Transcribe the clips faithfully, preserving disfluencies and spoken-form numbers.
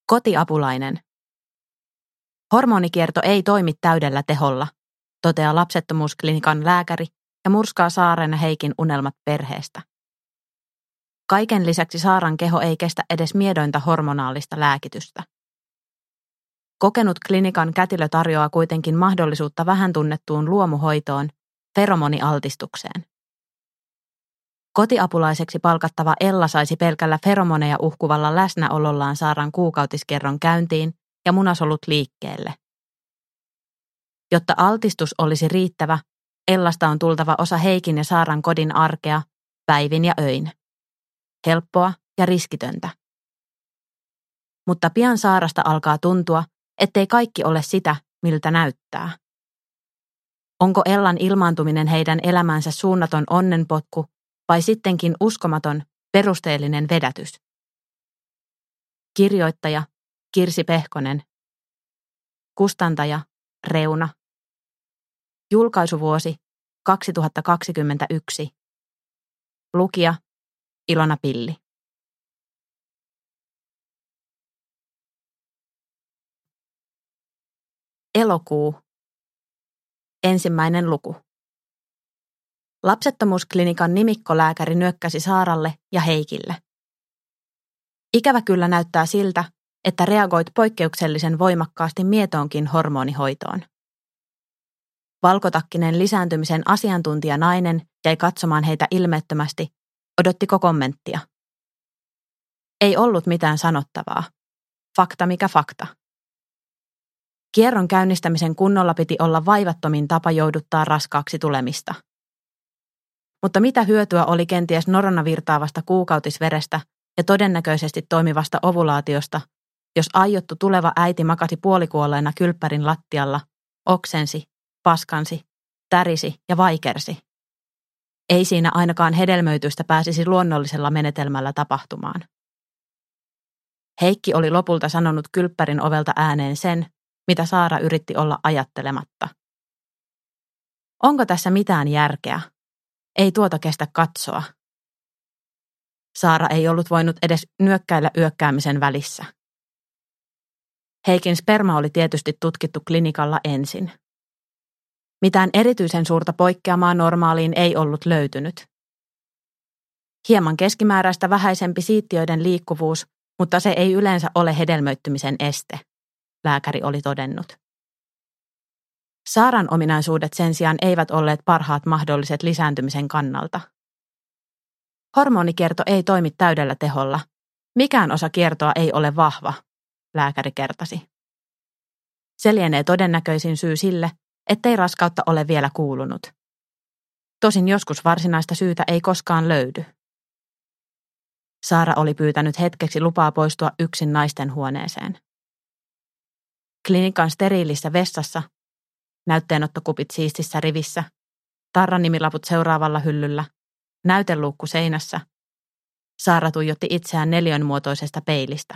Kotiapulainen. Hormonikierto ei toimi täydellä teholla, toteaa lapsettomuusklinikan lääkäri ja murskaa Saaren ja Heikin unelmat perheestä. Kaiken lisäksi Saaran keho ei kestä edes miedointa hormonaalista lääkitystä. Kokenut klinikan kätilö tarjoaa kuitenkin mahdollisuutta vähän tunnettuun luomuhoitoon, feromonialtistukseen. Kotiapulaiseksi palkattava Ella saisi pelkällä feromoneja uhkuvalla läsnäolollaan Saaran kuukautiskerron käyntiin ja munasolut liikkeelle. Jotta altistus olisi riittävä, Ellasta on tultava osa Heikin ja Saaran kodin arkea päivin ja öin. Helppoa ja riskitöntä. Mutta pian Saarasta alkaa tuntua, ettei kaikki ole sitä, miltä näyttää. Onko Ellan ilmaantuminen heidän elämänsä suunnaton onnenpotku vai sittenkin uskomaton, perusteellinen vedätys? Kirjoittaja Kirsi Pehkonen. Kustantaja Reuna. Julkaisuvuosi kaksituhattakaksikymmentäyksi. Lukija Ilona Pilli. Elokuu. Ensimmäinen luku. Lapsettomuusklinikan nimikkolääkäri nyökkäsi Saaralle ja Heikille. Ikävä kyllä näyttää siltä, että reagoit poikkeuksellisen voimakkaasti mietoonkin hormonihoitoon. Valkotakkinen lisääntymisen asiantuntija nainen jäi katsomaan heitä ilmeettömästi, odottiko kommenttia. Ei ollut mitään sanottavaa. Fakta mikä fakta. Kierron käynnistämisen kunnolla piti olla vaivattomin tapa jouduttaa raskaaksi tulemista. Mutta mitä hyötyä oli kenties norona virtaavasta kuukautisverestä ja todennäköisesti toimivasta ovulaatiosta, jos aiottu tuleva äiti makasi puolikuolleena kylppärin lattialla, oksensi, paskansi, tärisi ja vaikersi. Ei siinä ainakaan hedelmöitystä pääsisi luonnollisella menetelmällä tapahtumaan. Heikki oli lopulta sanonut kylppärin ovelta ääneen sen, mitä Saara yritti olla ajattelematta. Onko tässä mitään järkeä? Ei tuota kestä katsoa. Saara ei ollut voinut edes nyökkäillä yökkäämisen välissä. Heikin sperma oli tietysti tutkittu klinikalla ensin. Mitään erityisen suurta poikkeamaa normaaliin ei ollut löytynyt. Hieman keskimääräistä vähäisempi siittiöiden liikkuvuus, mutta se ei yleensä ole hedelmöittymisen este, lääkäri oli todennut. Saaran ominaisuudet sen sijaan eivät olleet parhaat mahdolliset lisääntymisen kannalta. Hormonikierto ei toimi täydellä teholla. Mikään osa kiertoa ei ole vahva, lääkäri kertasi. Se lienee todennäköisin syy sille, ettei raskautta ole vielä kuulunut. Tosin joskus varsinaista syytä ei koskaan löydy. Saara oli pyytänyt hetkeksi lupaa poistua yksin naisten huoneeseen. Klinikan steriilissä vessassa, näytteenottokupit siistissä rivissä, tarranimilaput seuraavalla hyllyllä, näyteluukku seinässä. Saara tuijotti itseään neliönmuotoisesta peilistä.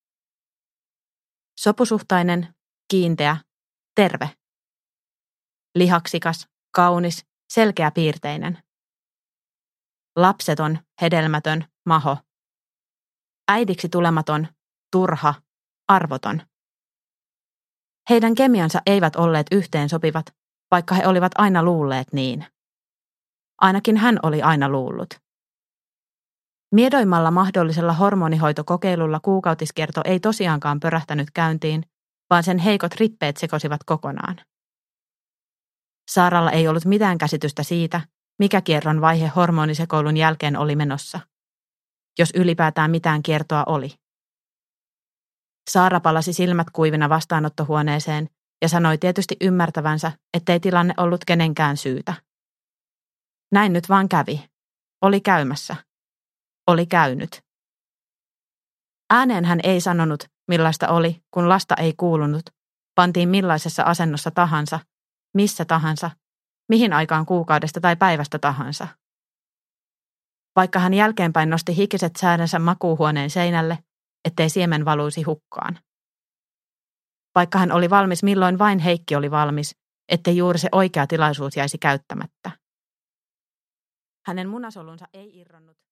Sopusuhtainen, kiinteä, terve. Lihaksikas, kaunis, selkeäpiirteinen. Lapseton, hedelmätön, maho. Äidiksi tulematon, turha, arvoton. Heidän kemiansa eivät olleet yhteensopivat, vaikka he olivat aina luulleet niin. Ainakin hän oli aina luullut. Miedoimmalla mahdollisella hormonihoitokokeilulla kuukautiskierto ei tosiaankaan pörähtänyt käyntiin, vaan sen heikot rippeet sekosivat kokonaan. Saaralla ei ollut mitään käsitystä siitä, mikä kierron vaihe hormonisekoilun jälkeen oli menossa, jos ylipäätään mitään kiertoa oli. Saara palasi silmät kuivina vastaanottohuoneeseen ja sanoi tietysti ymmärtävänsä, ettei tilanne ollut kenenkään syytä. Näin nyt vaan kävi. Oli käymässä. Oli käynyt. Ääneen hän ei sanonut, millaista oli, kun lasta ei kuulunut, pantiin millaisessa asennossa tahansa, missä tahansa, mihin aikaan kuukaudesta tai päivästä tahansa. Vaikka hän jälkeenpäin nosti hikiset säädänsä makuuhuoneen seinälle, ettei siemen valuisi hukkaan. Vaikka hän oli valmis milloin vain Heikki oli valmis, ettei juuri se oikea tilaisuus jäisi käyttämättä. Hänen munasolunsa ei irronnut.